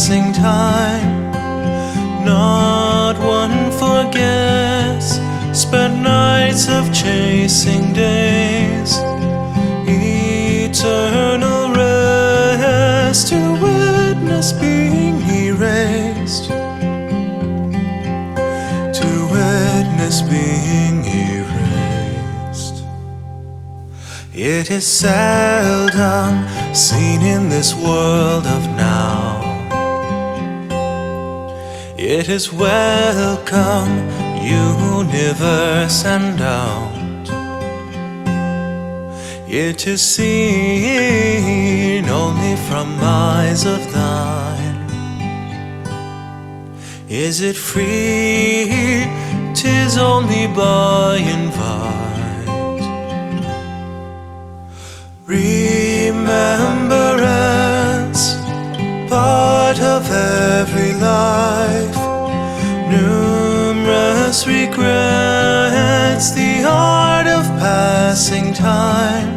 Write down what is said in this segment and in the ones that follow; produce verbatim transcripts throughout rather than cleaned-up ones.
passing time. Not one forgets, spent nights of chasing days. Eternal rest to witness being erased, to witness being erased. It is seldom seen in this world of now. It is welcome, universe and out. It is seen only from eyes of thine. Is it free? 'Tis only by invite. Remembrance, part of every life. Numerous regrets, the art of passing time.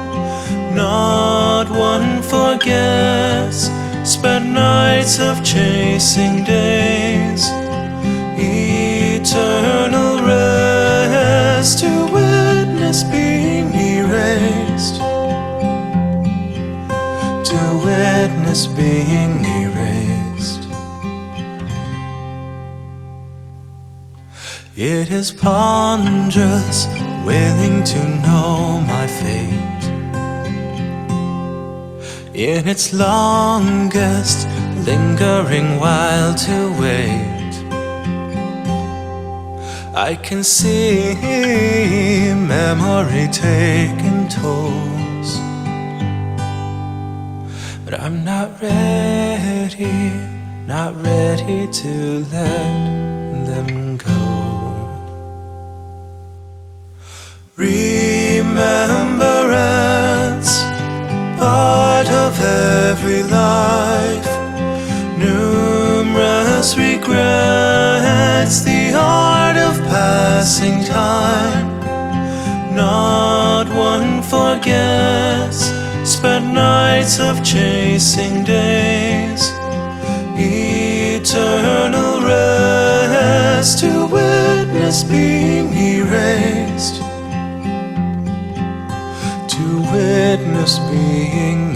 Not one forgets, spent nights of chasing days. Eternal rest to witness being erased, to witness being erased. It is ponderous, willing to know my fate. In its longest, lingering while to wait, I can see memory taking tolls, but I'm not ready, not ready to let them go. Remembrance, part of every life. Numerous regrets, the art of passing time. Not one forgets, spent nights of chasing days. Eternal rest to witness being erased, to witness being